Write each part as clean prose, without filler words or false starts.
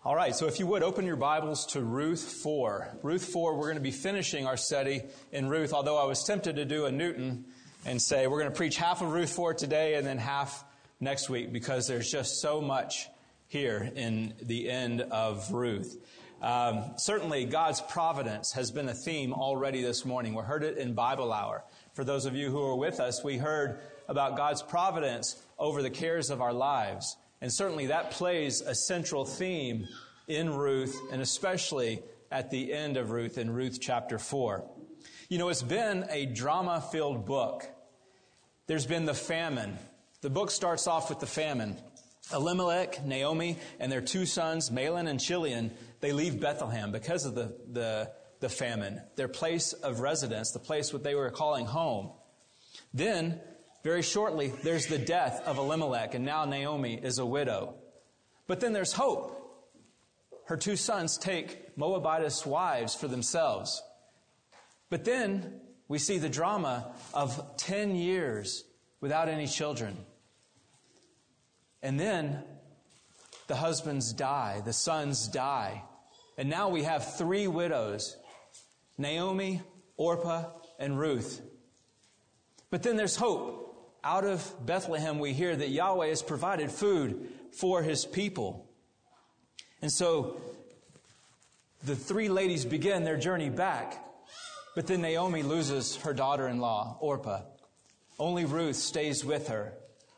All right, so if you would, open your Bibles to Ruth 4. Ruth 4, we're going to be finishing our study in Ruth, although I was tempted to do a Newton and say we're going to preach half of Ruth 4 today and then half next week because there's just so much here in the end of Ruth. Certainly, God's providence has been a theme already this morning. We heard it in Bible Hour. For those of you who are with us, we heard about God's providence over the cares of our lives. And certainly that plays a central theme in Ruth, and especially at the end of Ruth, in Ruth chapter 4. You know, it's been a drama-filled book. There's been the famine. The book starts off with the famine. Elimelech, Naomi, and their two sons, Mahlon and Chilion, they leave Bethlehem because of the famine, their place of residence, the place what they were calling home. Then, very shortly, there's the death of Elimelech, and now Naomi is a widow. But then there's hope. Her two sons take Moabitess wives for themselves. But then we see the drama of 10 years without any children. And then the husbands die, the sons die. And now we have 3 widows, Naomi, Orpah, and Ruth. But then there's hope. Out of Bethlehem, we hear that Yahweh has provided food for His people. And so the 3 ladies begin their journey back. But then Naomi loses her daughter-in-law, Orpah. Only Ruth stays with her.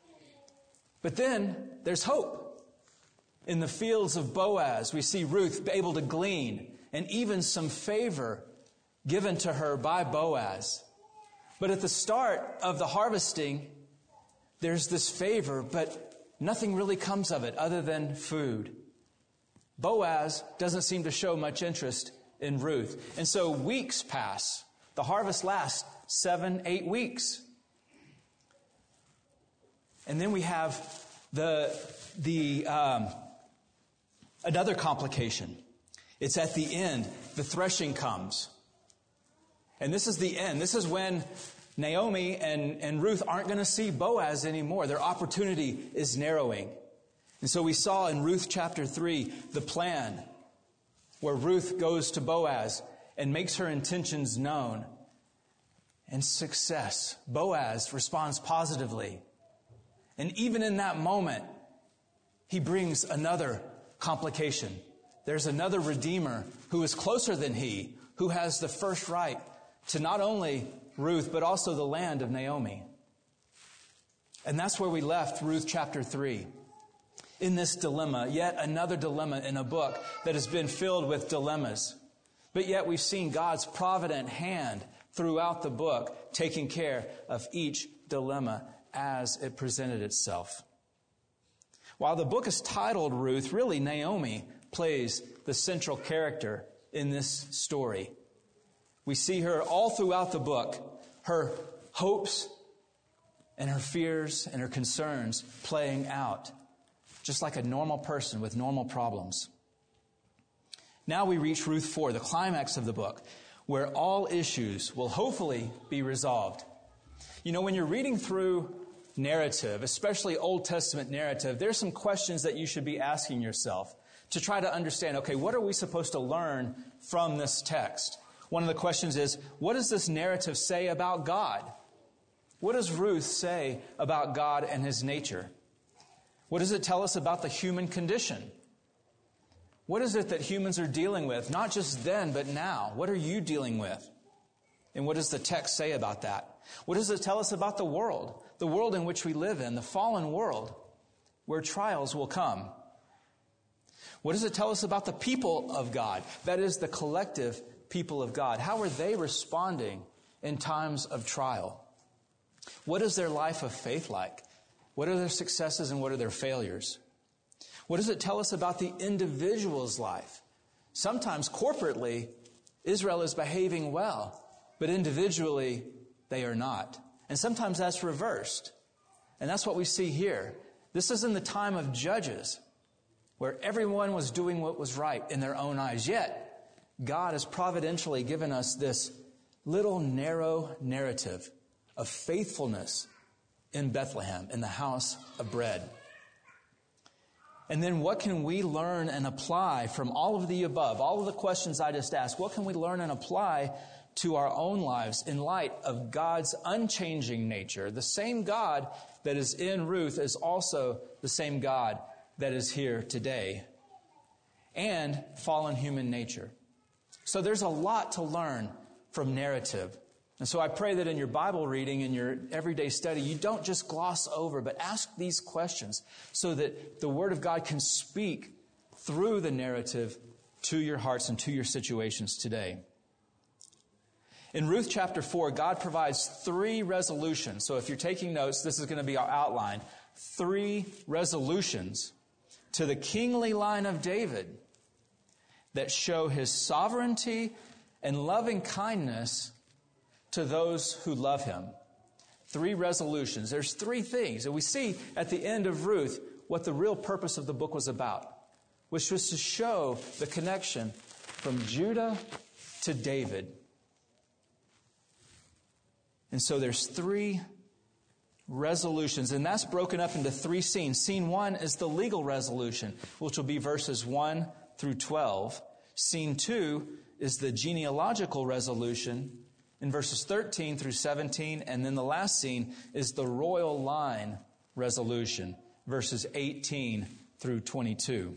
But then there's hope. In the fields of Boaz, we see Ruth able to glean, and even some favor given to her by Boaz. But at the start of the harvesting, there's this favor, but nothing really comes of it other than food. Boaz doesn't seem to show much interest in Ruth. And so weeks pass. The harvest lasts 7-8 weeks. And then we have another complication. It's at the end. The threshing comes. And this is the end. This is when Naomi and Ruth aren't going to see Boaz anymore. Their opportunity is narrowing. And so we saw in Ruth chapter 3 the plan where Ruth goes to Boaz and makes her intentions known. And success. Boaz responds positively. And even in that moment, he brings another complication. There's another redeemer who is closer than he, who has the first right to not only Ruth, but also the land of Naomi. And that's where we left Ruth chapter 3. In this dilemma, yet another dilemma in a book that has been filled with dilemmas. But yet we've seen God's provident hand throughout the book taking care of each dilemma as it presented itself. While the book is titled Ruth, really Naomi plays the central character in this story. We see her all throughout the book, her hopes and her fears and her concerns playing out, just like a normal person with normal problems. Now we reach Ruth 4, the climax of the book, where all issues will hopefully be resolved. You know, when you're reading through narrative, especially Old Testament narrative, there's some questions that you should be asking yourself to try to understand, okay, what are we supposed to learn from this text? One of the questions is, what does this narrative say about God? What does Ruth say about God and His nature? What does it tell us about the human condition? What is it that humans are dealing with, not just then, but now? What are you dealing with? And what does the text say about that? What does it tell us about the world in which we live in, the fallen world, where trials will come? What does it tell us about the people of God? That is, the collective people of God. How are they responding in times of trial? What is their life of faith like? What are their successes and what are their failures? What does it tell us about the individual's life? Sometimes corporately, Israel is behaving well, but individually, they are not. And sometimes that's reversed. And that's what we see here. This is in the time of Judges, where everyone was doing what was right in their own eyes. Yet, God has providentially given us this little narrow narrative of faithfulness in Bethlehem, in the house of bread. And then what can we learn and apply from all of the above, all of the questions I just asked? What can we learn and apply to our own lives in light of God's unchanging nature? The same God that is in Ruth is also the same God that is here today, and fallen human nature. So there's a lot to learn from narrative. And so I pray that in your Bible reading, in your everyday study, you don't just gloss over, but ask these questions so that the Word of God can speak through the narrative to your hearts and to your situations today. In Ruth chapter 4, God provides 3 resolutions. So if you're taking notes, this is going to be our outline. 3 resolutions to the kingly line of David that show his sovereignty and loving kindness to those who love him. 3 resolutions. There's 3 things. And we see at the end of Ruth what the real purpose of the book was about, which was to show the connection from Judah to David. And so there's 3 resolutions, and that's broken up into 3 scenes. Scene 1 is the legal resolution, which will be verses 1 through 12. Scene 2 is the genealogical resolution in verses 13 through 17. And then the last scene is the royal line resolution, verses 18 through 22.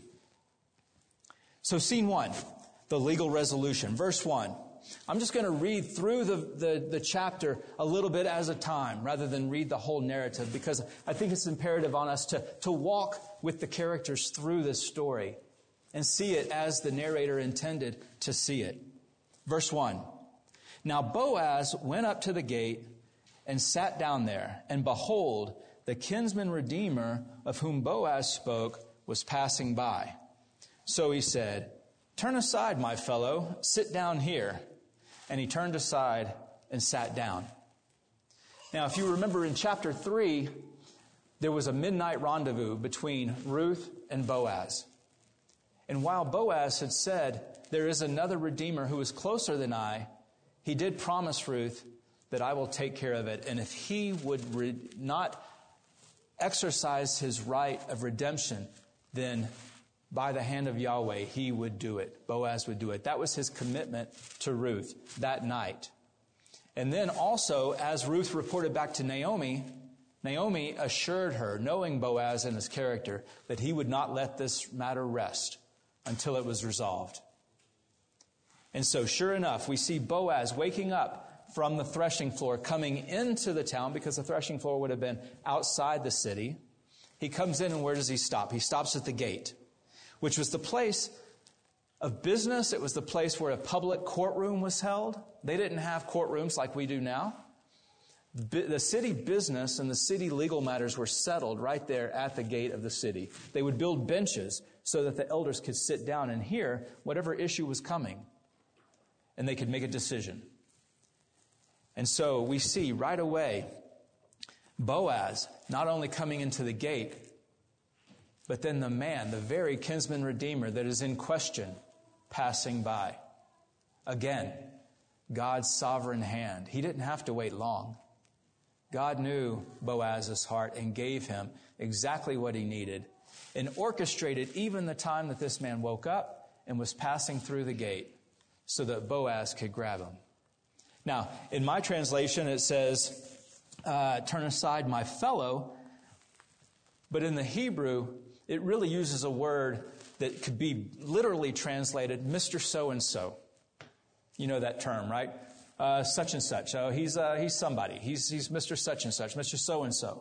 So scene 1, the legal resolution. Verse 1. I'm just going to read through the chapter a little bit at a time rather than read the whole narrative, because I think it's imperative on us to walk with the characters through this story and see it as the narrator intended to see it. Verse 1. Now Boaz went up to the gate and sat down there, and behold, the kinsman redeemer of whom Boaz spoke was passing by. So he said, "Turn aside, my fellow, sit down here." And he turned aside and sat down. Now, if you remember in chapter 3, there was a midnight rendezvous between Ruth and Boaz. And while Boaz had said, "There is another Redeemer who is closer than I," he did promise Ruth that I will take care of it. And if he would not exercise his right of redemption, then by the hand of Yahweh, he would do it. Boaz would do it. That was his commitment to Ruth that night. And then also, as Ruth reported back to Naomi, Naomi assured her, knowing Boaz and his character, that he would not let this matter rest until it was resolved. And so, sure enough, we see Boaz waking up from the threshing floor, coming into the town, because the threshing floor would have been outside the city. He comes in, and where does he stop? He stops at the gate, which was the place of business. It was the place where a public courtroom was held. They didn't have courtrooms like we do now. The city business and the city legal matters were settled right there at the gate of the city. They would build benches so that the elders could sit down and hear whatever issue was coming, and they could make a decision. And so we see right away Boaz not only coming into the gate, but then the man, the very kinsman redeemer that is in question, passing by. Again, God's sovereign hand. He didn't have to wait long. God knew Boaz's heart and gave him exactly what he needed, and orchestrated even the time that this man woke up and was passing through the gate so that Boaz could grab him. Now, in my translation, it says, "Turn aside, my fellow." But in the Hebrew, it really uses a word that could be literally translated Mr. So-and-so. You know that term, right? Such and such. Oh, he's somebody. He's Mr. Such and such, Mr. So-and-so.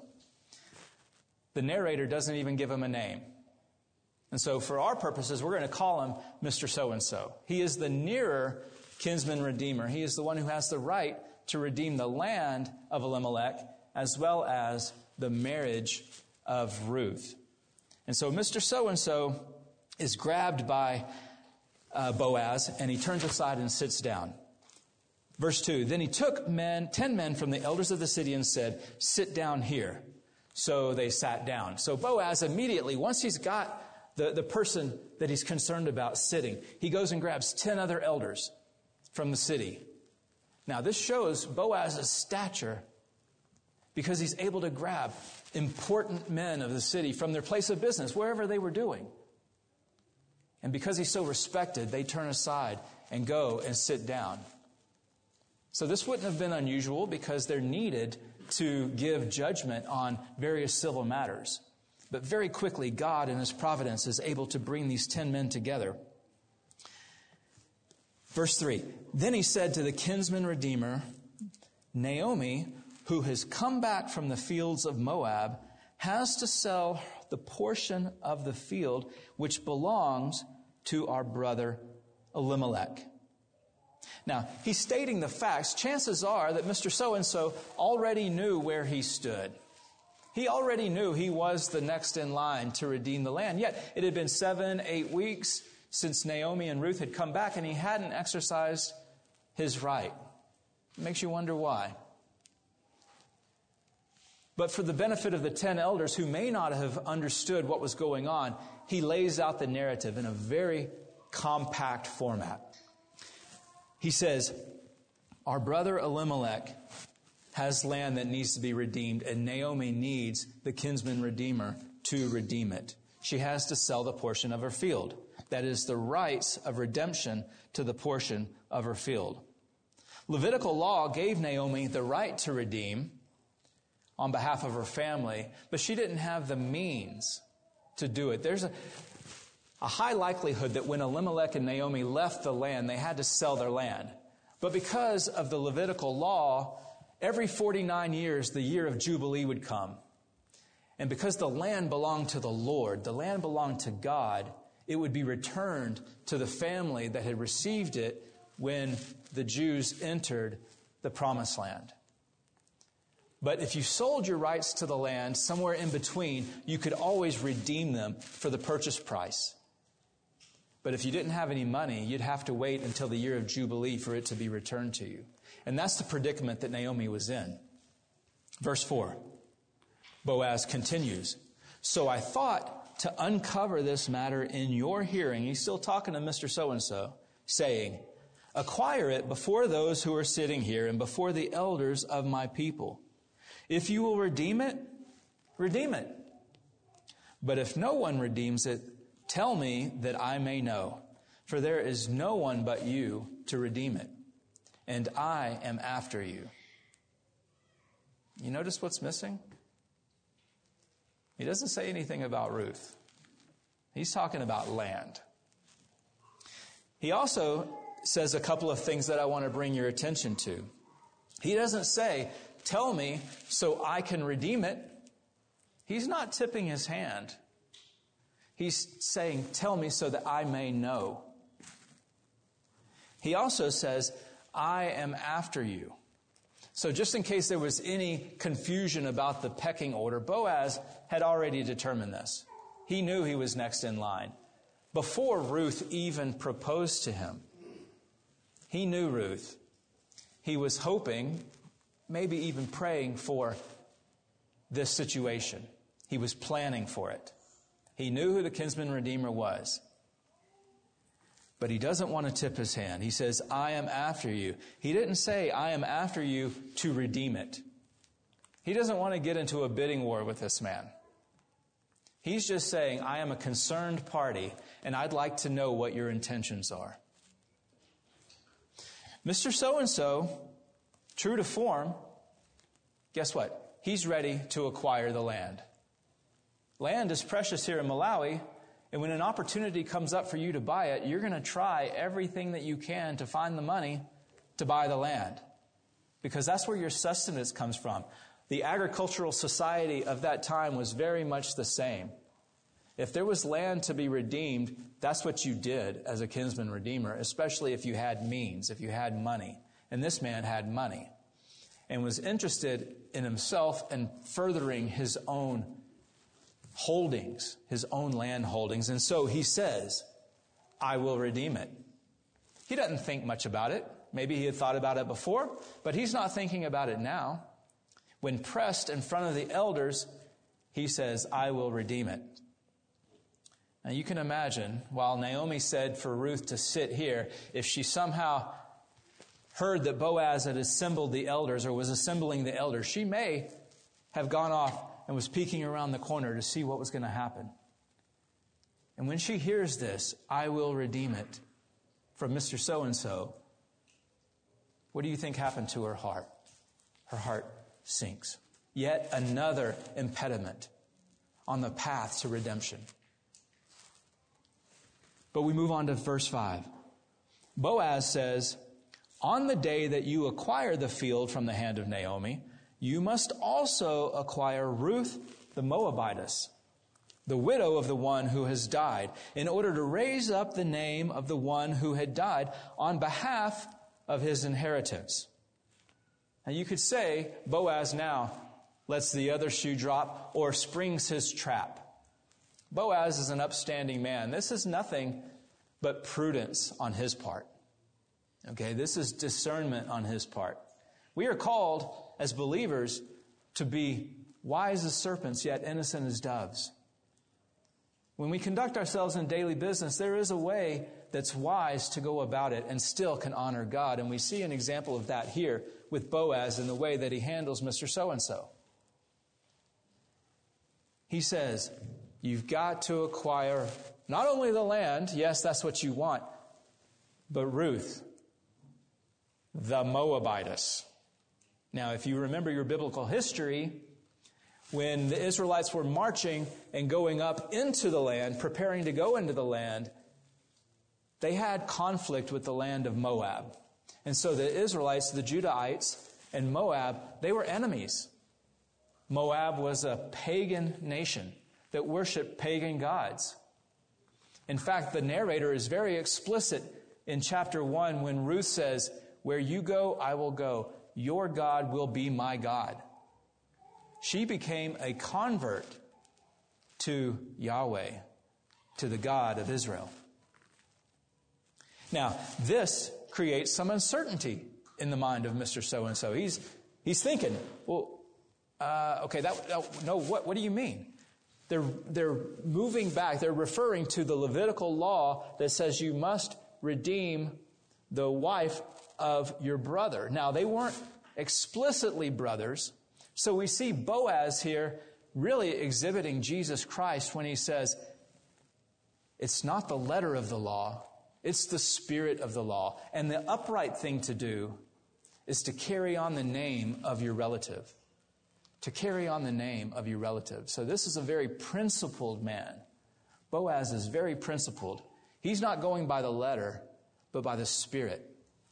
The narrator doesn't even give him a name. And so for our purposes, we're going to call him Mr. So-and-so. He is the nearer kinsman redeemer. He is the one who has the right to redeem the land of Elimelech as well as the marriage of Ruth. And so Mr. So-and-so is grabbed by Boaz, and he turns aside and sits down. Verse 2, "Then he took 10 men from the elders of the city and said, 'Sit down here.' So they sat down." So Boaz immediately, once he's got the person that he's concerned about sitting, he goes and grabs 10 other elders from the city. Now this shows Boaz's stature, because he's able to grab important men of the city from their place of business, wherever they were doing. And because he's so respected, they turn aside and go and sit down. So this wouldn't have been unusual because they're needed to give judgment on various civil matters. But very quickly, God in His providence is able to bring these 10 men together. Verse 3, then he said to the kinsman redeemer, Naomi, who has come back from the fields of Moab, has to sell the portion of the field which belongs to our brother Elimelech. Now, he's stating the facts. Chances are that Mr. So-and-so already knew where he stood. He already knew he was the next in line to redeem the land. Yet, it had been 7-8 weeks since Naomi and Ruth had come back, and he hadn't exercised his right. It makes you wonder why. But for the benefit of the 10 elders who may not have understood what was going on, he lays out the narrative in a very compact format. He says, our brother Elimelech has land that needs to be redeemed, and Naomi needs the kinsman redeemer to redeem it. She has to sell the portion of her field. That is the rights of redemption to the portion of her field. Levitical law gave Naomi the right to redeem on behalf of her family, but she didn't have the means to do it. There's a high likelihood that when Elimelech and Naomi left the land, they had to sell their land. But because of the Levitical law, every 49 years, the year of Jubilee would come. And because the land belonged to the Lord, the land belonged to God, it would be returned to the family that had received it when the Jews entered the Promised Land. But if you sold your rights to the land somewhere in between, you could always redeem them for the purchase price. But if you didn't have any money, you'd have to wait until the year of Jubilee for it to be returned to you. And that's the predicament that Naomi was in. Verse 4, Boaz continues, so I thought to uncover this matter in your hearing. He's still talking to Mr. So-and-so, saying, acquire it before those who are sitting here and before the elders of my people. If you will redeem it, redeem it. But if no one redeems it, tell me that I may know. For there is no one but you to redeem it, and I am after you. You notice what's missing? He doesn't say anything about Ruth. He's talking about land. He also says a couple of things that I want to bring your attention to. He doesn't say, tell me so I can redeem it. He's not tipping his hand. He's saying, tell me so that I may know. He also says, I am after you. So just in case there was any confusion about the pecking order, Boaz had already determined this. He knew he was next in line. Before Ruth even proposed to him, he knew Ruth. He was hoping, maybe even praying for this situation. He was planning for it. He knew who the kinsman redeemer was. But he doesn't want to tip his hand. He says, I am after you. He didn't say, I am after you to redeem it. He doesn't want to get into a bidding war with this man. He's just saying, I am a concerned party, and I'd like to know what your intentions are. Mr. So-and-so, true to form, guess what? He's ready to acquire the land. Land is precious here in Malawi, and when an opportunity comes up for you to buy it, you're going to try everything that you can to find the money to buy the land, because that's where your sustenance comes from. The agricultural society of that time was very much the same. If there was land to be redeemed, that's what you did as a kinsman redeemer, especially if you had means, if you had money. And this man had money and was interested in himself and furthering his own holdings, his own land holdings. And so he says, I will redeem it. He doesn't think much about it. Maybe he had thought about it before, but he's not thinking about it now. When pressed in front of the elders, he says, I will redeem it. Now you can imagine, while Naomi said for Ruth to sit here, if she somehow heard that Boaz had assembled the elders or was assembling the elders, she may have gone off and was peeking around the corner to see what was going to happen. And when she hears this, I will redeem it from Mr. So-and-so, what do you think happened to her heart? Her heart sinks. Yet another impediment on the path to redemption. But we move on to verse 5. Boaz says, on the day that you acquire the field from the hand of Naomi, you must also acquire Ruth the Moabitess, the widow of the one who has died, in order to raise up the name of the one who had died on behalf of his inheritance. Now you could say Boaz now lets the other shoe drop or springs his trap. Boaz is an upstanding man. This is nothing but prudence on his part. Okay, this is discernment on his part. We are called as believers to be wise as serpents, yet innocent as doves. When we conduct ourselves in daily business, there is a way that's wise to go about it and still can honor God. And we see an example of that here with Boaz in the way that he handles Mr. So-and-so. He says, you've got to acquire not only the land, yes, that's what you want, but Ruth, the Moabitess. Now, if you remember your biblical history, when the Israelites were marching and going up into the land, preparing to go into the land, they had conflict with the land of Moab. And so the Israelites, the Judahites, and Moab, they were enemies. Moab was a pagan nation that worshiped pagan gods. In fact, the narrator is very explicit in chapter 1 when Ruth says, where you go, I will go. Your God will be my God. She became a convert to Yahweh, to the God of Israel. Now, this creates some uncertainty in the mind of Mr. So-and-so. He's thinking, well, what do you mean? They're moving back. They're referring to the Levitical law that says you must redeem the wife of your brother. Now, they weren't explicitly brothers. So we see Boaz here really exhibiting Jesus Christ when he says, it's not the letter of the law, it's the spirit of the law. And the upright thing to do is to carry on the name of your relative. To carry on the name of your relative. So this is a very principled man. Boaz is very principled. He's not going by the letter, but by the spirit.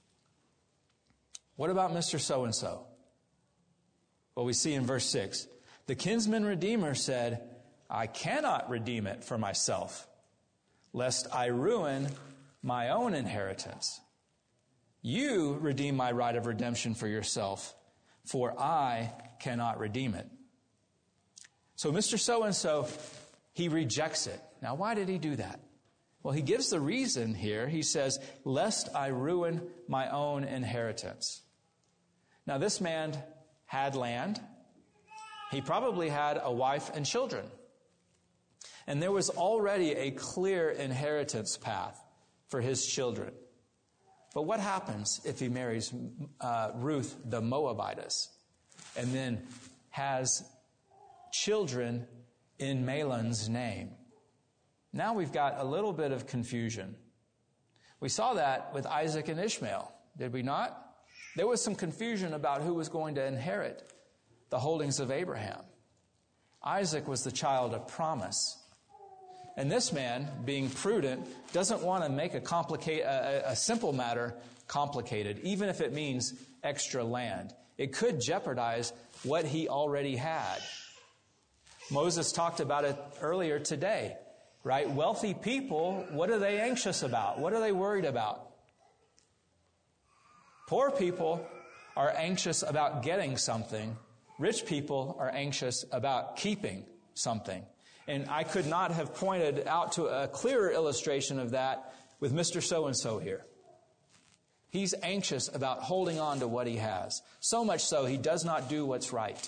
What about Mr. So-and-so? Well, we see in verse 6, the kinsman redeemer said, I cannot redeem it for myself, lest I ruin my own inheritance. You redeem my right of redemption for yourself, for I cannot redeem it. So Mr. So-and-so, he rejects it. Now, why did he do that? Well, he gives the reason here. He says, lest I ruin my own inheritance. Now, this man had land. He probably had a wife and children. And there was already a clear inheritance path for his children. But what happens if he marries Ruth the Moabitess and then has children in Mahlon's name? Now we've got a little bit of confusion. We saw that with Isaac and Ishmael, did we not? There was some confusion about who was going to inherit the holdings of Abraham. Isaac was the child of promise. And this man, being prudent, doesn't want to make a simple matter complicated, even if it means extra land. It could jeopardize what he already had. Moses talked about it earlier today, right? Wealthy people, what are they anxious about? What are they worried about? Poor people are anxious about getting something. Rich people are anxious about keeping something. And I could not have pointed out to a clearer illustration of that with Mr. So-and-so here. He's anxious about holding on to what he has. So much so, he does not do what's right.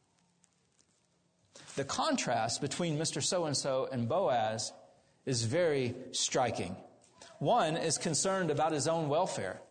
The contrast between Mr. So-and-so and Boaz is very striking. One is concerned about his own welfare.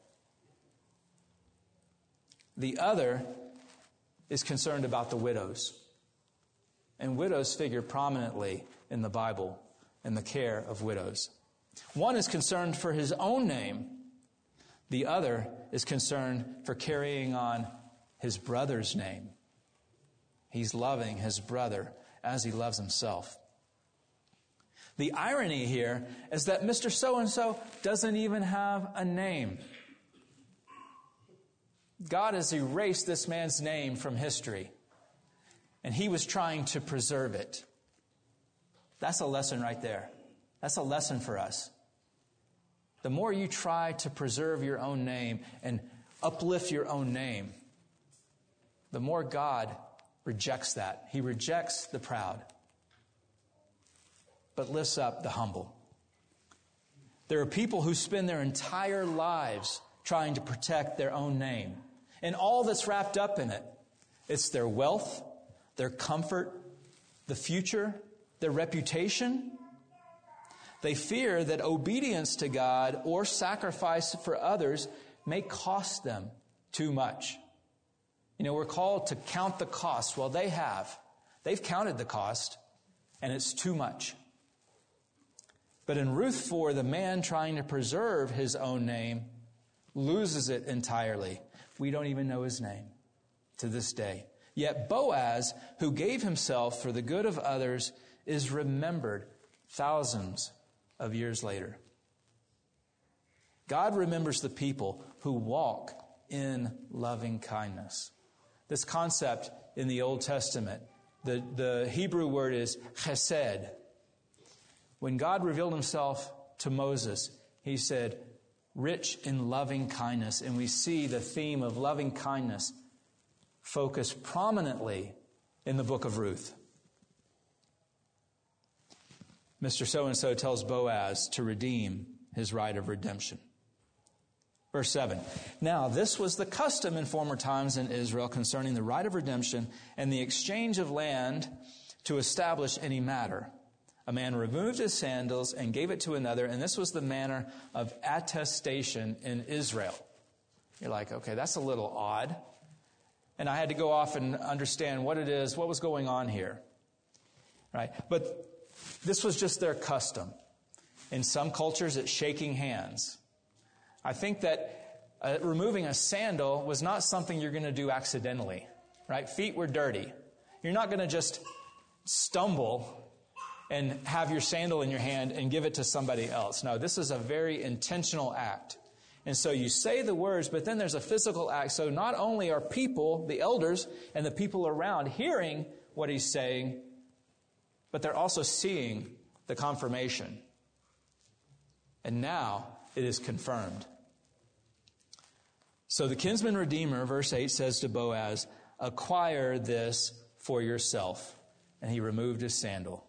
The other is concerned about the widows. And widows figure prominently in the Bible. and the care of widows. One is concerned for his own name. The other is concerned for carrying on his brother's name. He's loving his brother as he loves himself. The irony here is that Mr. So-and-so doesn't even have a name. God has erased this man's name from history, and he was trying to preserve it. That's a lesson right there. That's a lesson for us. The more you try to preserve your own name and uplift your own name, the more God rejects that. He rejects the proud, but lifts up the humble. There are people who spend their entire lives trying to protect their own name and all that's wrapped up in it. It's their wealth, their comfort, the future, their reputation. They fear that obedience to God or sacrifice for others may cost them too much. You know, we're called to count the cost. Well, they have. They've counted the cost, and it's too much. But in Ruth 4, the man trying to preserve his own name loses it entirely. We don't even know his name to this day. Yet Boaz, who gave himself for the good of others, is remembered thousands of years later. God remembers the people who walk in loving kindness. This concept in the Old Testament, the Hebrew word is chesed. When God revealed himself to Moses, he said, rich in loving kindness. And we see the theme of loving kindness focused prominently in the book of Ruth. Mr. So-and-so tells Boaz to redeem his right of redemption. Verse 7. Now, this was the custom in former times in Israel concerning the right of redemption and the exchange of land to establish any matter. A man removed his sandals and gave it to another, and this was the manner of attestation in Israel. You're like, okay, that's a little odd. And I had to go off and understand what it is, what was going on here. Right? But this was just their custom. In some cultures, it's shaking hands. I think that removing a sandal was not something you're going to do accidentally, right? Feet were dirty. You're not going to just stumble and have your sandal in your hand and give it to somebody else. No, this is a very intentional act. And so you say the words, but then there's a physical act. So not only are people, the elders and the people around, hearing what he's saying, but they're also seeing the confirmation. And now it is confirmed. So the kinsman redeemer, verse 8, says to Boaz, acquire this for yourself. And he removed his sandal.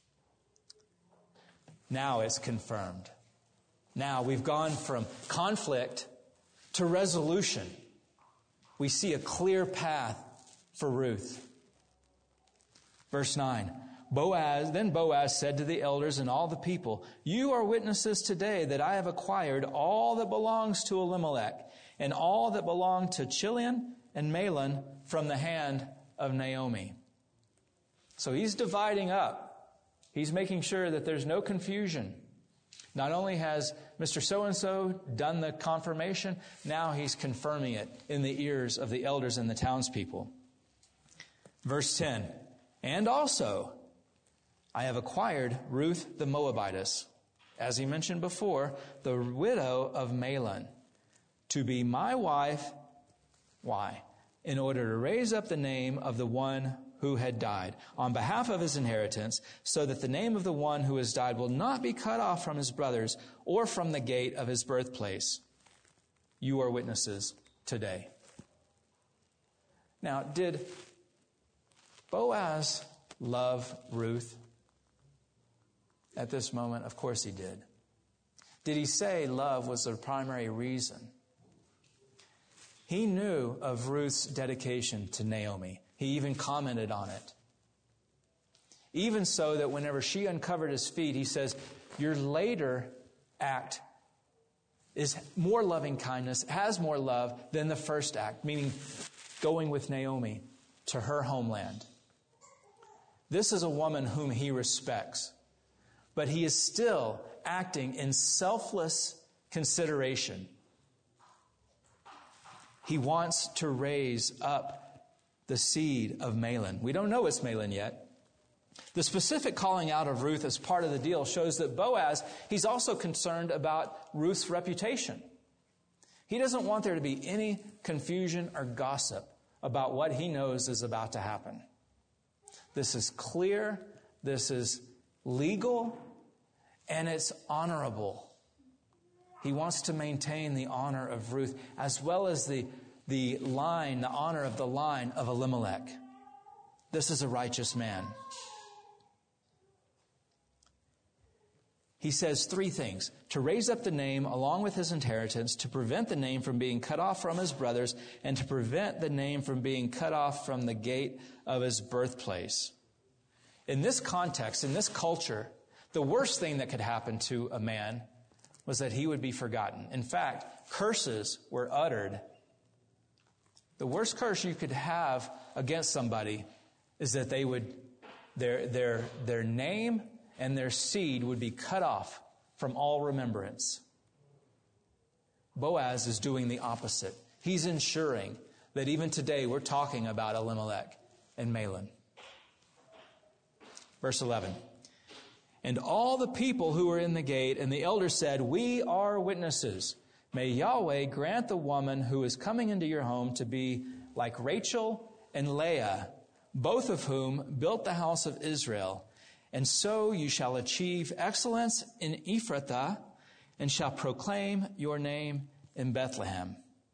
Now it's confirmed. Now we've gone from conflict to resolution. We see a clear path for Ruth. Verse 9. Then Boaz said to the elders and all the people, you are witnesses today that I have acquired all that belongs to Elimelech and all that belonged to Chilion and Mahlon from the hand of Naomi. So he's dividing up. He's making sure that there's no confusion. Not only has Mr. So-and-so done the confirmation, now he's confirming it in the ears of the elders and the townspeople. Verse 10, and also I have acquired Ruth the Moabitess, as he mentioned before, the widow of Mahlon, to be my wife. Why? In order to raise up the name of the one who had died on behalf of his inheritance, so that the name of the one who has died will not be cut off from his brothers or from the gate of his birthplace. You are witnesses today. Now, did Boaz love Ruth at this moment? Of course he did. Did he say love was the primary reason? He knew of Ruth's dedication to Naomi. He even commented on it. Even so that whenever she uncovered his feet, he says, your later act is more loving kindness, has more love than the first act, meaning going with Naomi to her homeland. This is a woman whom he respects. but he is still acting in selfless consideration. He wants to raise up the seed of Mahlon. We don't know it's Mahlon yet. The specific calling out of Ruth as part of the deal shows that Boaz, he's also concerned about Ruth's reputation. He doesn't want there to be any confusion or gossip about what he knows is about to happen. This is clear, this is legal, and it's honorable. He wants to maintain the honor of Ruth as well as the honor of the line of Elimelech. This is a righteous man. He says three things: to raise up the name along with his inheritance, to prevent the name from being cut off from his brothers, and to prevent the name from being cut off from the gate of his birthplace. In this context, in this culture, the worst thing that could happen to a man was that he would be forgotten. In fact, curses were uttered. The worst curse you could have against somebody is that they would their name and their seed would be cut off from all remembrance. Boaz is doing the opposite. He's ensuring that even today we're talking about Elimelech and Mahlon. Verse 11. And all the people who were in the gate and the elders said, "We are witnesses. May Yahweh grant the woman who is coming into your home to be like Rachel and Leah, both of whom built the house of Israel. And so you shall achieve excellence in Ephrathah and shall proclaim your name in Bethlehem."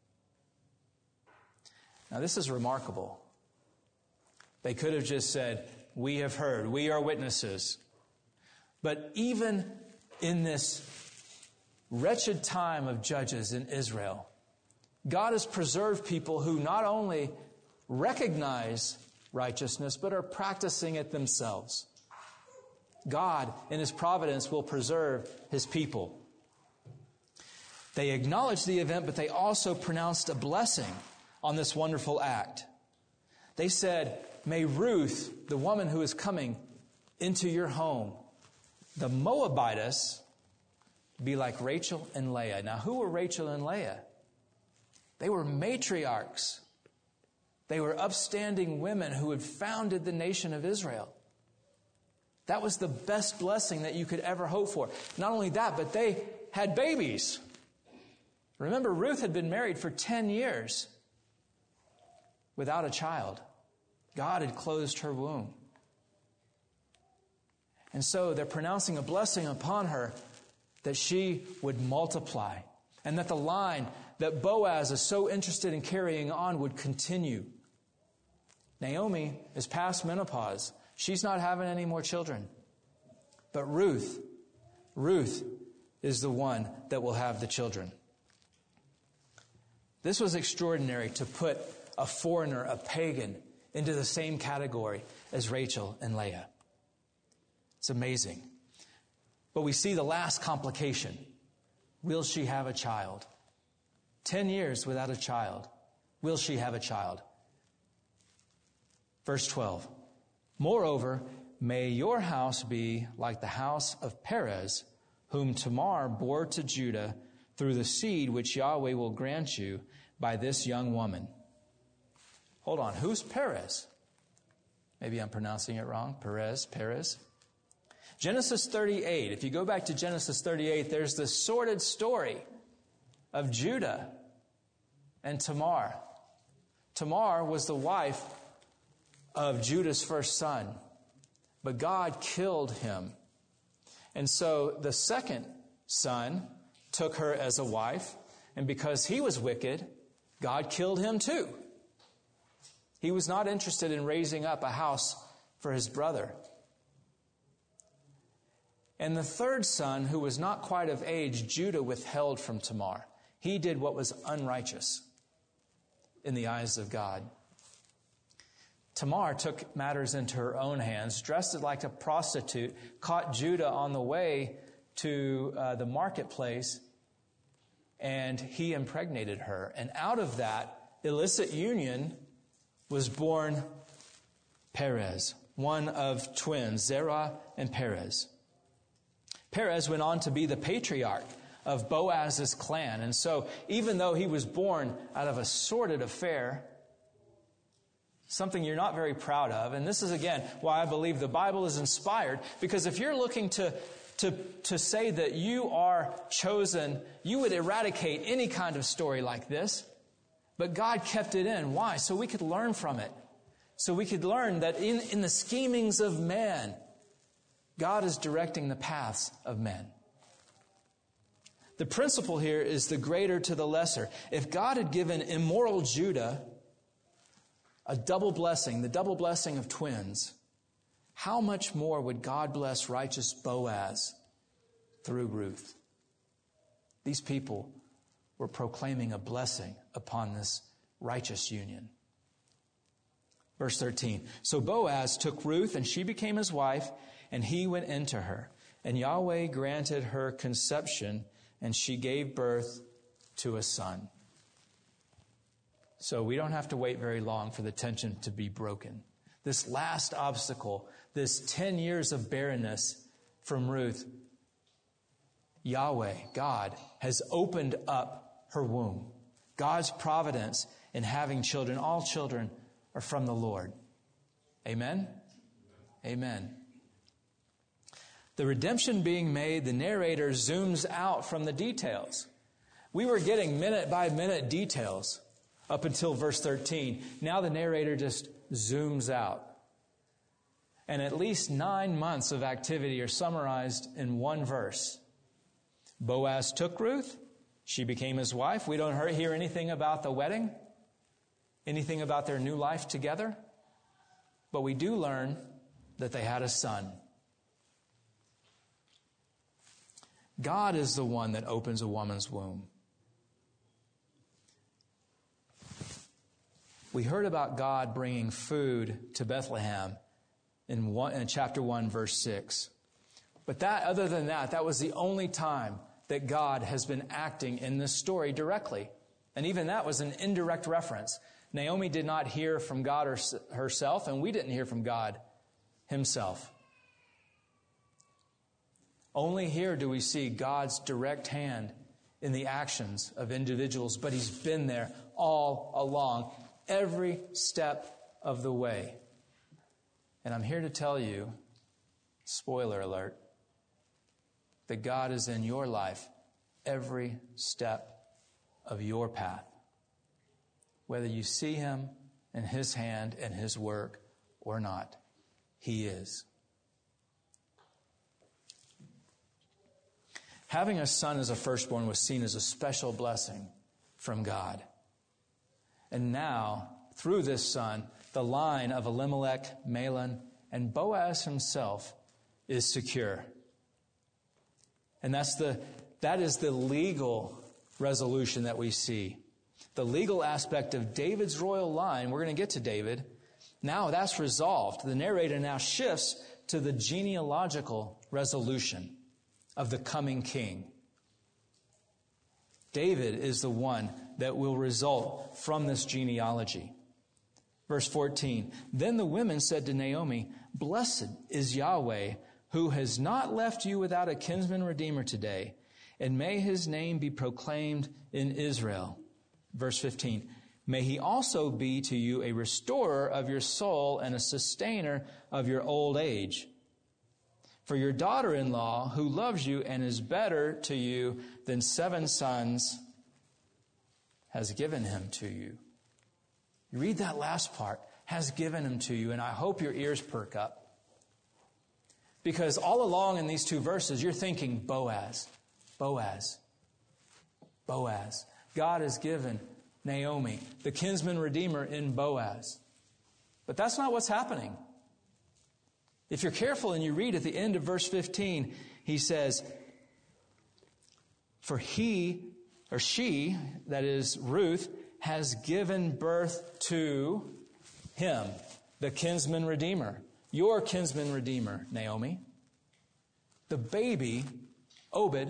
Now this is remarkable. They could have just said, "We have heard, we are witnesses." But even in this wretched time of judges in Israel, God has preserved people who not only recognize righteousness, but are practicing it themselves. God, in His providence, will preserve His people. They acknowledged the event, but they also pronounced a blessing on this wonderful act. They said, "May Ruth, the woman who is coming into your home, the Moabitess, be like Rachel and Leah." Now, who were Rachel and Leah? They were matriarchs. They were upstanding women who had founded the nation of Israel. That was the best blessing that you could ever hope for. Not only that, but they had babies. Remember, Ruth had been married for 10 years without a child. God had closed her womb. And so they're pronouncing a blessing upon her that she would multiply and that the line that Boaz is so interested in carrying on would continue. Naomi is past menopause. She's not having any more children. But Ruth is the one that will have the children. This was extraordinary to put a foreigner, a pagan, into the same category as Rachel and Leah. It's amazing. But we see the last complication. Will she have a child? 10 years without a child. Will she have a child? Verse 12. Moreover, may your house be like the house of Perez, whom Tamar bore to Judah through the seed which Yahweh will grant you by this young woman. Hold on, who's Perez? Maybe I'm pronouncing it wrong. Perez. Genesis 38. If you go back to Genesis 38, there's this sordid story of Judah and Tamar. Tamar was the wife of Judah's first son, but God killed him. And so the second son took her as a wife, and because he was wicked, God killed him too. He was not interested in raising up a house for his brother. And the third son, who was not quite of age, Judah withheld from Tamar. He did what was unrighteous in the eyes of God. Tamar took matters into her own hands, dressed like a prostitute, caught Judah on the way to the marketplace, and he impregnated her. And out of that illicit union was born Perez, one of twins, Zerah and Perez. Perez went on to be the patriarch of Boaz's clan. And so even though he was born out of a sordid affair, something you're not very proud of, and this is again why I believe the Bible is inspired, because if you're looking to say that you are chosen, you would eradicate any kind of story like this. But God kept it in. Why? So we could learn from it. So we could learn that in the schemings of man, God is directing the paths of men. The principle here is the greater to the lesser. If God had given immoral Judah a double blessing, the double blessing of twins, how much more would God bless righteous Boaz through Ruth? These people were proclaiming a blessing upon this righteous union. Verse 13, so Boaz took Ruth, and she became his wife, and he went into her. And Yahweh granted her conception, and she gave birth to a son. So we don't have to wait very long for the tension to be broken. This last obstacle, this 10 years of barrenness from Ruth, Yahweh, God, has opened up her womb. God's providence in having children, all children are from the Lord. Amen? Amen. The redemption being made, the narrator zooms out from the details. We were getting minute by minute details up until verse 13. Now the narrator just zooms out. And at least 9 months of activity are summarized in one verse. Boaz took Ruth. She became his wife. We don't hear anything about the wedding, anything about their new life together. But we do learn that they had a son. God is the one that opens a woman's womb. We heard about God bringing food to Bethlehem in chapter 1, verse 6. But other than that, that was the only time that God has been acting in this story directly. And even that was an indirect reference. Naomi did not hear from God herself, and we didn't hear from God himself. Only here do we see God's direct hand in the actions of individuals, but he's been there all along, every step of the way. And I'm here to tell you, spoiler alert, that God is in your life every step of your path. Whether you see him and his hand and his work or not, he is. Having a son as a firstborn was seen as a special blessing from God. And now, through this son, the line of Elimelech, Mahlon, and Boaz himself is secure. And that is the legal resolution that we see. The legal aspect of David's royal line, we're going to get to David. Now that's resolved. The narrator now shifts to the genealogical resolution of the coming king. David is the one that will result from this genealogy. Verse 14, then the women said to Naomi, blessed is Yahweh, who has not left you without a kinsman redeemer today, and may his name be proclaimed in Israel. Verse 15, may he also be to you a restorer of your soul and a sustainer of your old age. For your daughter-in-law, who loves you and is better to you than 7 sons, has given him to you. You read that last part, has given him to you, and I hope your ears perk up. Because all along in these 2 verses, you're thinking Boaz, Boaz, Boaz. God has given Naomi, the kinsman redeemer in Boaz. But that's not what's happening. If you're careful and you read at the end of verse 15, he says, for he or she, that is Ruth, has given birth to him, the kinsman redeemer. Your kinsman redeemer, Naomi. The baby, Obed,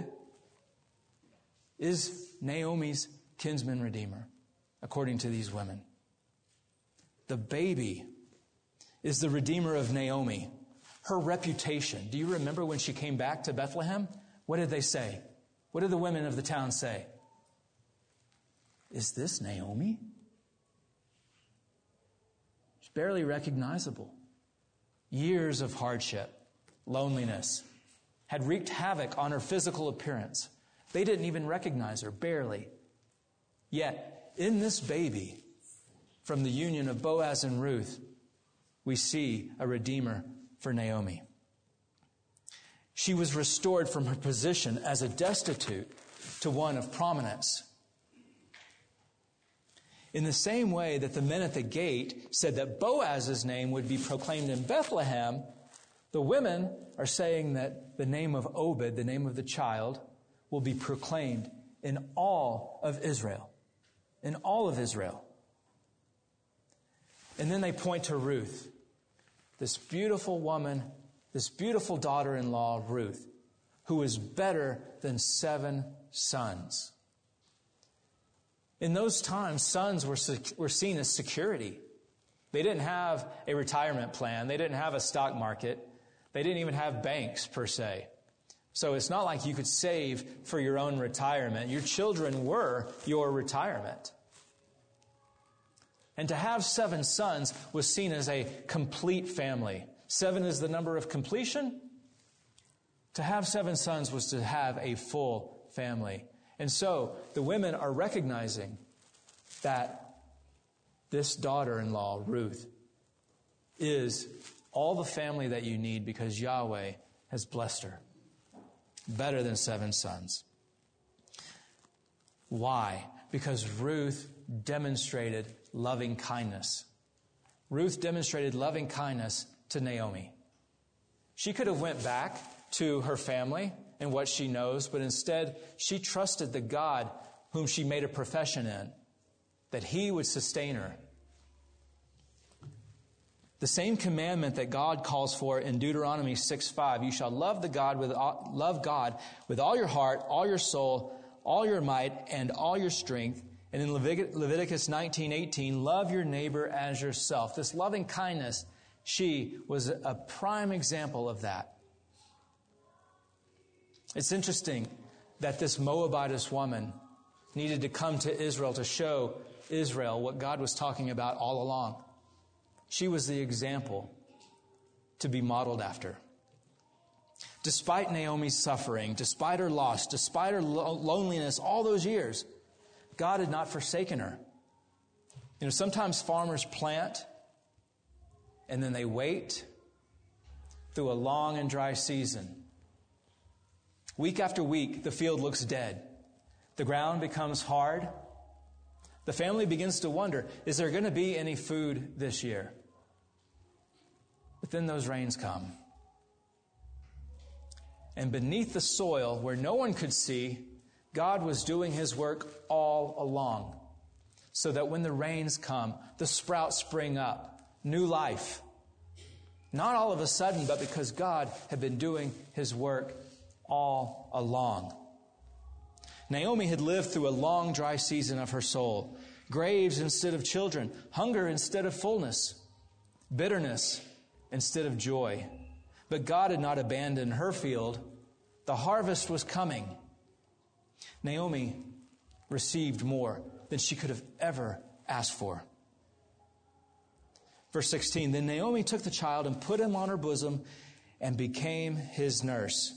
is Naomi's kinsman redeemer, according to these women. The baby is the redeemer of Naomi, her reputation. Do you remember when she came back to Bethlehem? What did they say? What did the women of the town say? Is this Naomi? She's barely recognizable. Years of hardship, loneliness, had wreaked havoc on her physical appearance. They didn't even recognize her, barely. Yet, in this baby, from the union of Boaz and Ruth, we see a redeemer for Naomi. She was restored from her position as a destitute to one of prominence. In the same way that the men at the gate said that Boaz's name would be proclaimed in Bethlehem, the women are saying that the name of Obed, the name of the child, will be proclaimed in all of Israel. In all of Israel. And then they point to Ruth, this beautiful woman, this beautiful daughter-in-law, Ruth, who is better than 7 sons. In those times, sons were seen as security. They didn't have a retirement plan. They didn't have a stock market. They didn't even have banks, per se. So it's not like you could save for your own retirement. Your children were your retirement. And to have 7 sons was seen as a complete family. 7 is the number of completion. To have 7 sons was to have a full family. And so the women are recognizing that this daughter-in-law, Ruth, is all the family that you need because Yahweh has blessed her. Better than 7 sons. Why? Because Ruth demonstrated loving kindness. Ruth demonstrated loving kindness to Naomi. She could have went back to her family and what she knows, but instead she trusted the God whom she made a profession in, that He would sustain her. The same commandment that God calls for in Deuteronomy 6:5, you shall love God with all your heart, all your soul, all your might, and all your strength. And in Leviticus 19:18, love your neighbor as yourself. This loving kindness, she was a prime example of that. It's interesting that this Moabitess woman needed to come to Israel to show Israel what God was talking about all along. She was the example to be modeled after. Despite Naomi's suffering, despite her loss, despite her loneliness all those years, God had not forsaken her. You know, sometimes farmers plant and then they wait through a long and dry season. Week after week, the field looks dead. The ground becomes hard. The family begins to wonder, is there going to be any food this year? But then those rains come. And beneath the soil, where no one could see, God was doing His work all along. So that when the rains come, the sprouts spring up. New life. Not all of a sudden, but because God had been doing His work all along. Naomi had lived through a long, dry season of her soul. Graves instead of children. Hunger instead of fullness. Bitterness instead of joy. But God had not abandoned her field. The harvest was coming. Naomi received more than she could have ever asked for. Verse 16, then Naomi took the child and put him on her bosom and became his nurse.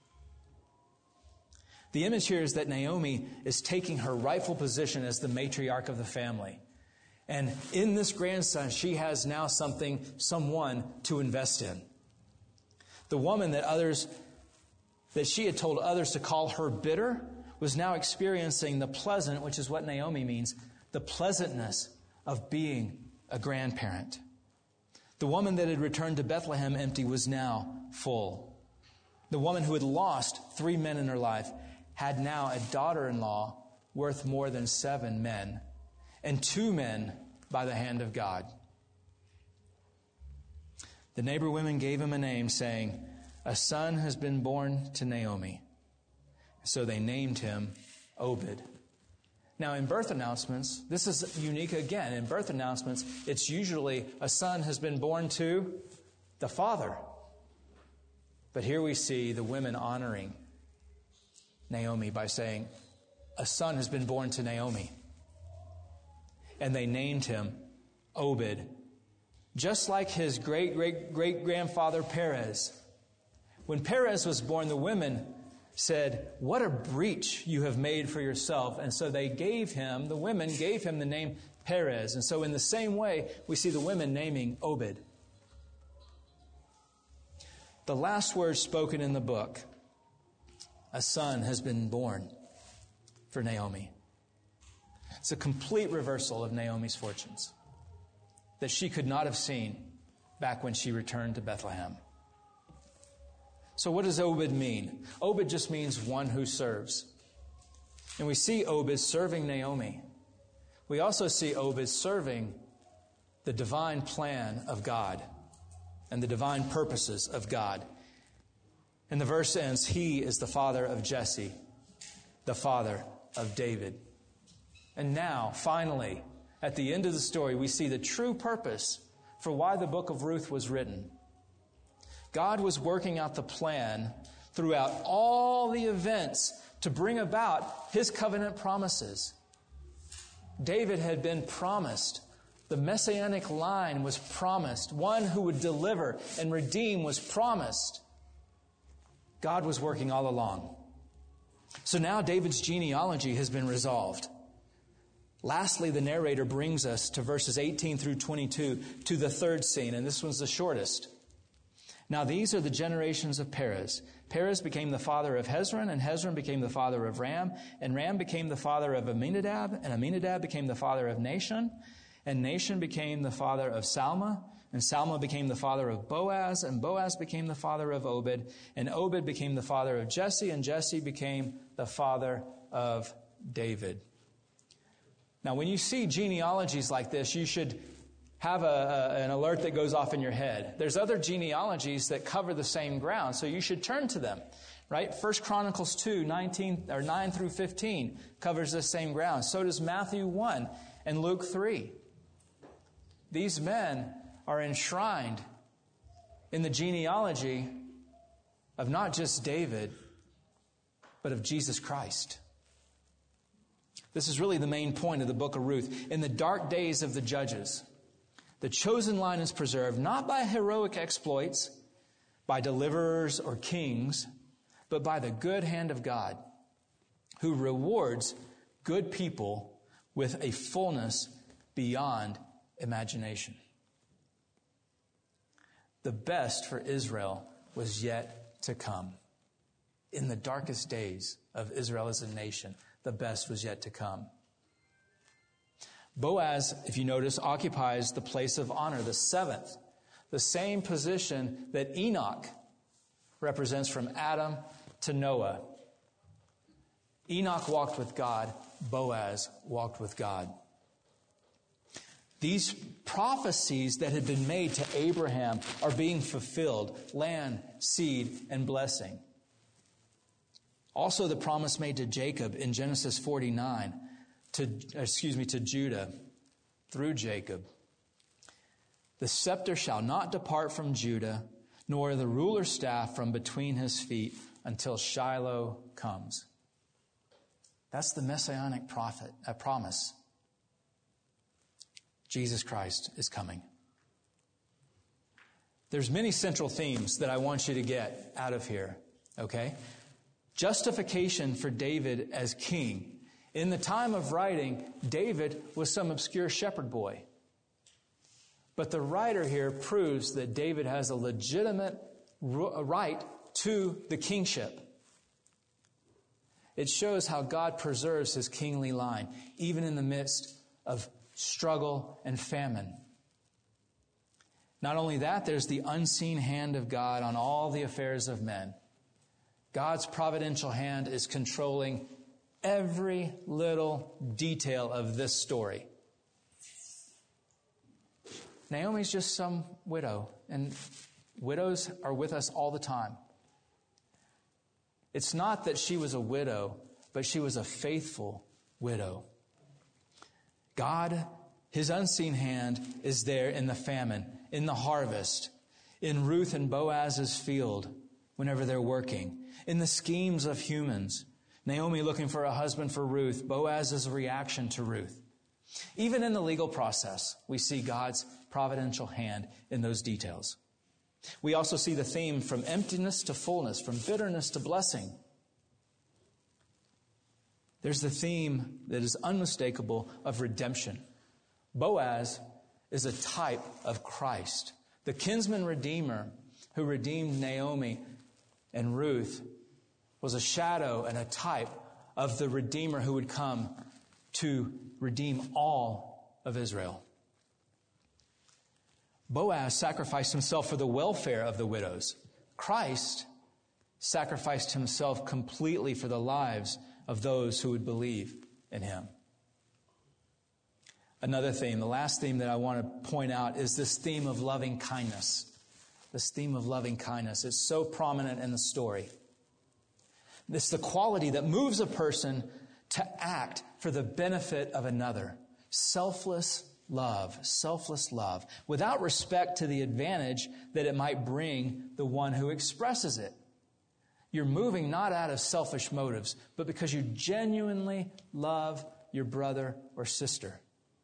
The image here is that Naomi is taking her rightful position as the matriarch of the family. And in this grandson, she has now someone to invest in. The woman that she had told others to call her bitter was now experiencing the pleasant, which is what Naomi means, the pleasantness of being a grandparent. The woman that had returned to Bethlehem empty was now full. The woman who had lost 3 men in her life had now a daughter-in-law worth more than 7 men, and 2 men by the hand of God. The neighbor women gave him a name, saying, a son has been born to Naomi. So they named him Obed. Now in birth announcements, this is unique again. In birth announcements, it's usually a son has been born to the father. But here we see the women honoring Naomi by saying, a son has been born to Naomi. And they named him Obed, just like his great-great-great-grandfather Perez. When Perez was born, the women said, what a breach you have made for yourself. And so the women gave him the name Perez. And so in the same way, we see the women naming Obed. The last word spoken in the book, a son has been born for Naomi. It's a complete reversal of Naomi's fortunes that she could not have seen back when she returned to Bethlehem. So what does Obed mean? Obed just means one who serves. And we see Obed serving Naomi. We also see Obed serving the divine plan of God and the divine purposes of God. And the verse ends, he is the father of Jesse, the father of David. And now, finally, at the end of the story, we see the true purpose for why the book of Ruth was written. God was working out the plan throughout all the events to bring about His covenant promises. David had been promised. The messianic line was promised. One who would deliver and redeem was promised. God was working all along. So now David's genealogy has been resolved. Lastly, the narrator brings us to verses 18 through 22 to the third scene, and this one's the shortest. Now these are the generations of Perez. Perez became the father of Hezron, and Hezron became the father of Ram, and Ram became the father of Amminadab, and Amminadab became the father of Nahshon, and Nahshon became the father of Salma, and Salma became the father of Boaz, and Boaz became the father of Obed, and Obed became the father of Jesse, and Jesse became the father of David. Now, when you see genealogies like this, you should have an alert that goes off in your head. There's other genealogies that cover the same ground, so you should turn to them, right? 1 Chronicles 2, 9 through 15 covers the same ground. So does Matthew 1 and Luke 3. These men are enshrined in the genealogy of not just David, but of Jesus Christ. This is really the main point of the book of Ruth. In the dark days of the judges, the chosen line is preserved not by heroic exploits, by deliverers or kings, but by the good hand of God, who rewards good people with a fullness beyond imagination. The best for Israel was yet to come. In the darkest days of Israel as a nation, the best was yet to come. Boaz, if you notice, occupies the place of honor, the seventh, the same position that Enoch represents from Adam to Noah. Enoch walked with God. Boaz walked with God. These prophecies that had been made to Abraham are being fulfilled. Land, seed, and blessing. Also the promise made to Jacob in Genesis 49, to Judah through Jacob. The scepter shall not depart from Judah, nor the ruler's staff from between his feet until Shiloh comes. That's the messianic promise. Jesus Christ is coming. There's many central themes that I want you to get out of here, okay? Justification for David as king. In the time of writing, David was some obscure shepherd boy. But the writer here proves that David has a legitimate right to the kingship. It shows how God preserves His kingly line, even in the midst of struggle and famine. Not only that, there's the unseen hand of God on all the affairs of men. God's providential hand is controlling every little detail of this story. Naomi's just some widow, and widows are with us all the time. It's not that she was a widow, but she was a faithful widow. God, His unseen hand is there in the famine, in the harvest, in Ruth and Boaz's field, whenever they're working, in the schemes of humans. Naomi looking for a husband for Ruth, Boaz's reaction to Ruth. Even in the legal process, we see God's providential hand in those details. We also see the theme from emptiness to fullness, from bitterness to blessing. There's the theme that is unmistakable of redemption. Boaz is a type of Christ, the kinsman redeemer who redeemed Naomi and Ruth was a shadow and a type of the Redeemer who would come to redeem all of Israel. Boaz sacrificed himself for the welfare of the widows. Christ sacrificed himself completely for the lives of those who would believe in him. Another theme, the last theme that I want to point out is this theme of loving kindness. This theme of loving kindness is so prominent in the story. It's the quality that moves a person to act for the benefit of another. Selfless love, without respect to the advantage that it might bring the one who expresses it. You're moving not out of selfish motives, but because you genuinely love your brother or sister.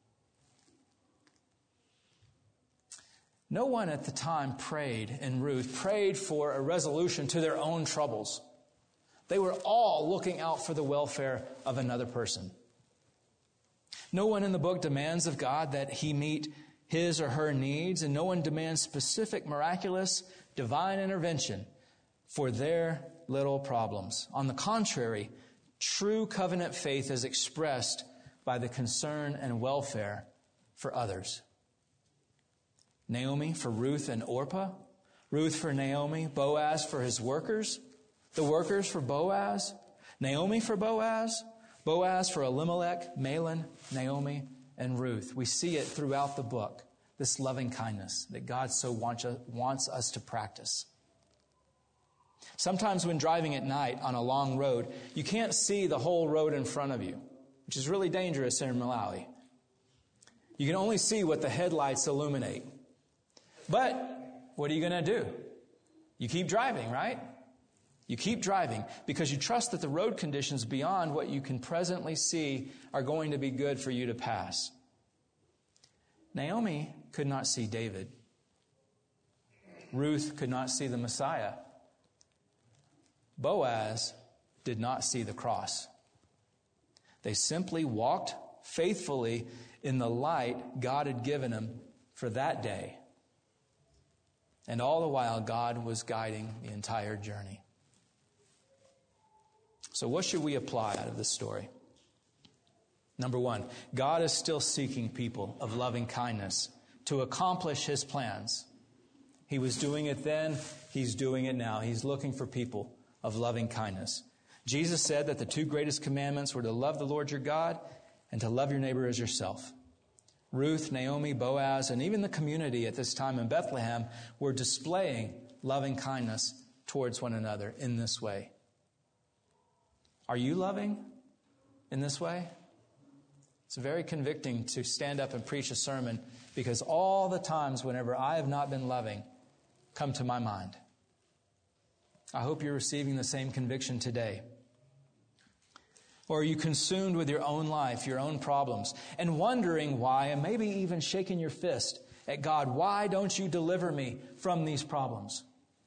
No one at the time prayed for a resolution to their own troubles. They were all looking out for the welfare of another person. No one in the book demands of God that he meet his or her needs, and no one demands specific, miraculous, divine intervention for their little problems. On the contrary, true covenant faith is expressed by the concern and welfare for others. Naomi for Ruth and Orpah, Ruth for Naomi, Boaz for his workers, the workers for Boaz, Naomi for Boaz, Boaz for Elimelech, Mahlon, Naomi, and Ruth. We see it throughout the book, this loving kindness that God so wants us to practice. Sometimes when driving at night on a long road, you can't see the whole road in front of you, which is really dangerous in Malawi. You can only see what the headlights illuminate. But what are you going to do? You keep driving, right? You keep driving because you trust that the road conditions beyond what you can presently see are going to be good for you to pass. Naomi could not see David. Ruth could not see the Messiah. Boaz did not see the cross. They simply walked faithfully in the light God had given them for that day. And all the while, God was guiding the entire journey. So what should we apply out of this story? Number one, God is still seeking people of loving kindness to accomplish his plans. He was doing it then. He's doing it now. He's looking for people of loving kindness. Jesus said that the two greatest commandments were to love the Lord your God and to love your neighbor as yourself. Ruth, Naomi, Boaz, and even the community at this time in Bethlehem were displaying loving kindness towards one another in this way. Are you loving in this way? It's very convicting to stand up and preach a sermon because all the times whenever I have not been loving come to my mind. I hope you're receiving the same conviction today. Or are you consumed with your own life, your own problems, and wondering why, and maybe even shaking your fist at God, why don't you deliver me from these problems?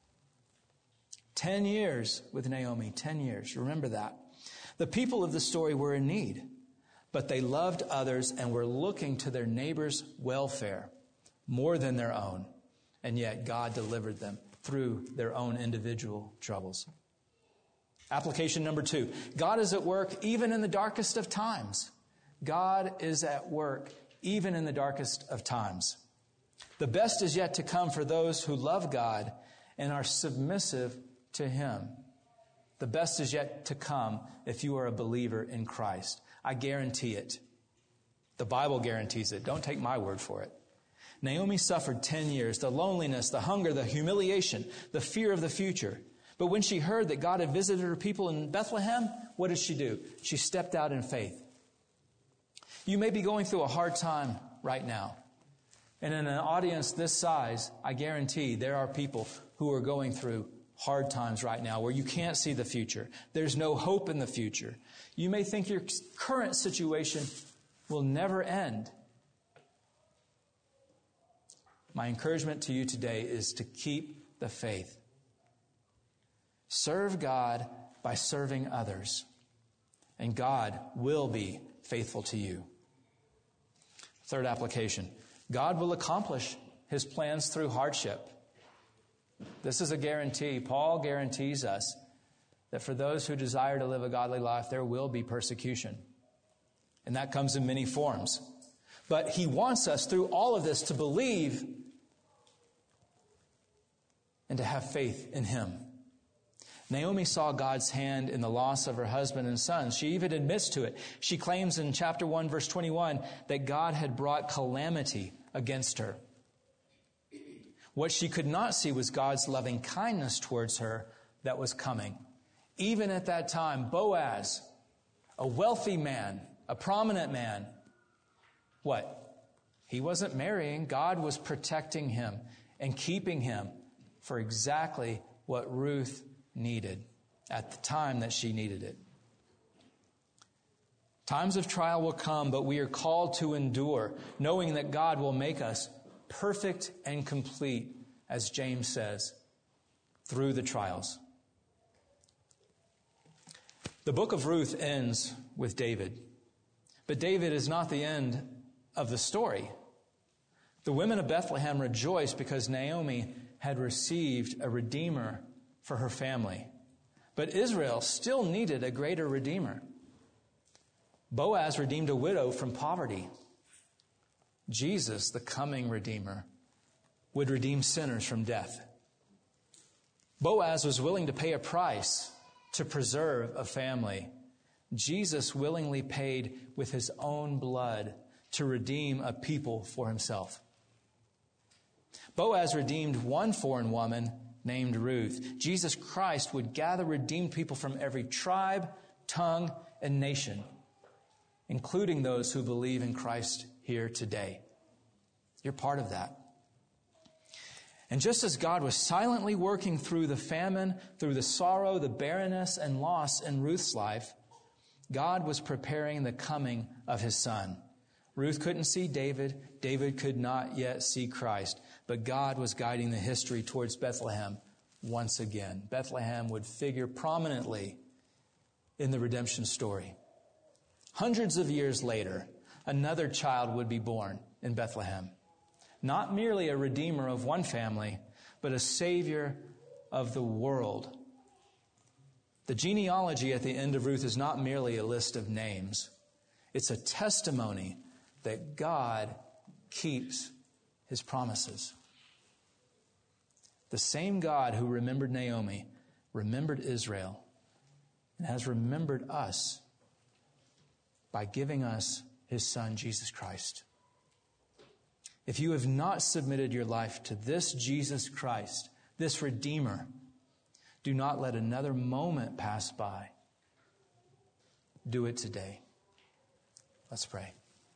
10 years with Naomi, 10 years. Remember that. The people of the story were in need, but they loved others and were looking to their neighbor's welfare more than their own. And yet God delivered them through their own individual troubles. Application number 2. God is at work even in the darkest of times. God is at work even in the darkest of times. The best is yet to come for those who love God and are submissive to him. The best is yet to come if you are a believer in Christ. I guarantee it. The Bible guarantees it. Don't take my word for it. Naomi suffered 10 years, the loneliness, the hunger, the humiliation, the fear of the future. But when she heard that God had visited her people in Bethlehem, what did she do? She stepped out in faith. You may be going through a hard time right now. And in an audience this size, I guarantee there are people who are going through hard times right now where you can't see the future. There's no hope in the future. You may think your current situation will never end. My encouragement to you today is to keep the faith. Serve God by serving others, and God will be faithful to you. Third application, God will accomplish His plans through hardship. This is a guarantee. Paul guarantees us that for those who desire to live a godly life, there will be persecution. And that comes in many forms. But He wants us through all of this to believe and to have faith in Him. Naomi saw God's hand in the loss of her husband and sons. She even admits to it. She claims in chapter 1, verse 21, that God had brought calamity against her. What she could not see was God's loving kindness towards her that was coming. Even at that time, Boaz, a wealthy man, a prominent man, what? He wasn't marrying. God was protecting him and keeping him for exactly what Ruth needed at the time that she needed it. Times of trial will come, but we are called to endure, knowing that God will make us perfect and complete, as James says, through the trials. The book of Ruth ends with David. But David is not the end of the story. The women of Bethlehem rejoiced because Naomi had received a redeemer for her family. But Israel still needed a greater redeemer. Boaz redeemed a widow from poverty. Jesus, the coming redeemer, would redeem sinners from death. Boaz was willing to pay a price to preserve a family. Jesus willingly paid with His own blood to redeem a people for Himself. Boaz redeemed one foreign woman named Ruth. Jesus Christ would gather redeemed people from every tribe, tongue, and nation, including those who believe in Christ here today. You're part of that. And just as God was silently working through the famine, through the sorrow, the barrenness, and loss in Ruth's life, God was preparing the coming of His Son. Ruth couldn't see David. David could not yet see Christ. But God was guiding the history towards Bethlehem once again. Bethlehem would figure prominently in the redemption story. Hundreds of years later, another child would be born in Bethlehem. Not merely a redeemer of one family, but a savior of the world. The genealogy at the end of Ruth is not merely a list of names. It's a testimony that God keeps His promises. The same God who remembered Naomi remembered Israel and has remembered us by giving us His Son, Jesus Christ. If you have not submitted your life to this Jesus Christ, this Redeemer, do not let another moment pass by. Do it today. Let's pray.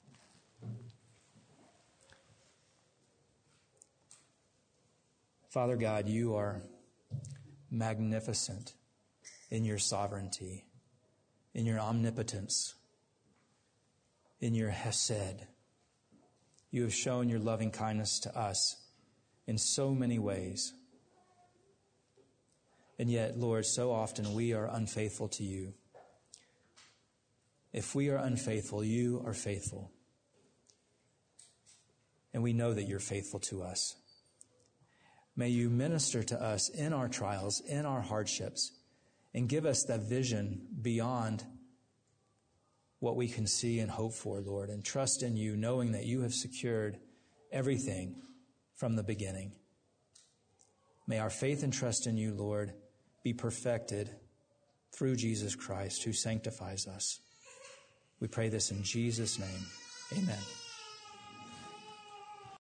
Father God, You are magnificent in Your sovereignty, in Your omnipotence, in Your hesed. You have shown Your loving kindness to us in so many ways. And yet, Lord, so often we are unfaithful to You. If we are unfaithful, You are faithful. And we know that You're faithful to us. May You minister to us in our trials, in our hardships, and give us that vision beyond what we can see and hope for, Lord, and trust in You, knowing that You have secured everything from the beginning. May our faith and trust in You, Lord, be perfected through Jesus Christ, who sanctifies us. We pray this in Jesus' name. Amen.